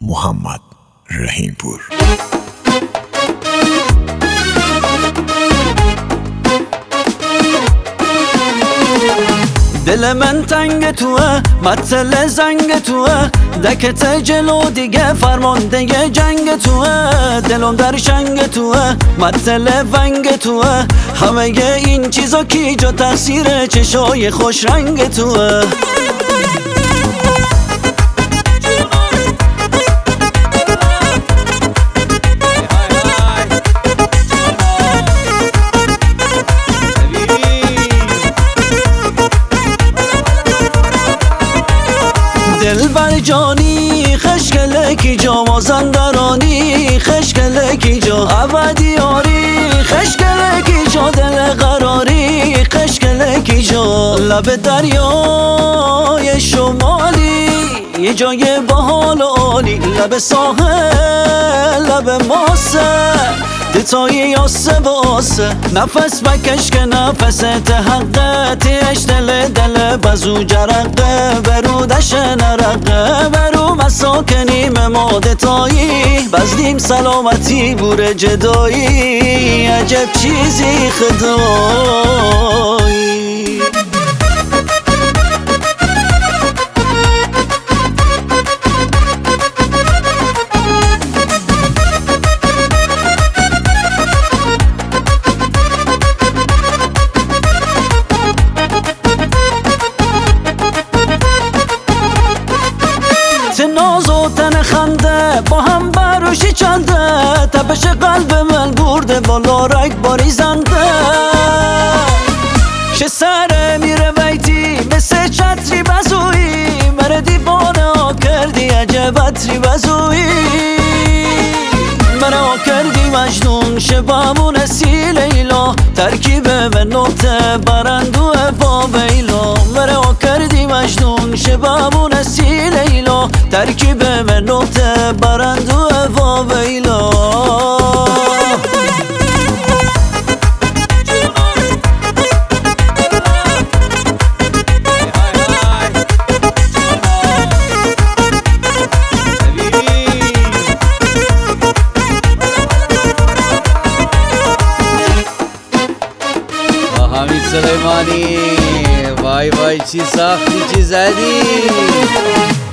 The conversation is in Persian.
محمد رحیمپور. دل من تنگ توه، مطل زنگ توه، دکت جلو دیگه فرمانده جنگ توه. دلم در شنگ توه، مطل ونگ توه، همه این چیزا کی جا تاثیر چشای خوش رنگ توه. دل بر جانی خشکله کی جا مازندرانی، خشکله کی جا ابدیاری، خشکله کی جا دل قراری، خشکله کی جا لب دریای شمالی، یه جای باحال و عالی، لب ساحل لب ماسه دتایی یاسه و آسه، نفس بکش که نفس تحقه، تیش دل بزو جرقه، برودش نرقه، برو مساکنیم ما دتایی، بزدیم سلامتی بور جدایی، عجب چیزی خدایی. ناز و تن خنده با هم بروشی چنده، تپش قلب من برده بالا رگ باریزنده، شه سره میره بیتی مثل چتری بزویی، مره دیوانه ها کردی عجب عطری بزویی، مره ها کردی مجنون شبامون سی لیلا، ترکیب به نقطه برندو با بیلا، مره ها کردی مجنون شبامون سی لیلا، ترکیب به نقطه برندو با بیلا. حمید سلیمانی، وای وای چی ساختی چی زدی.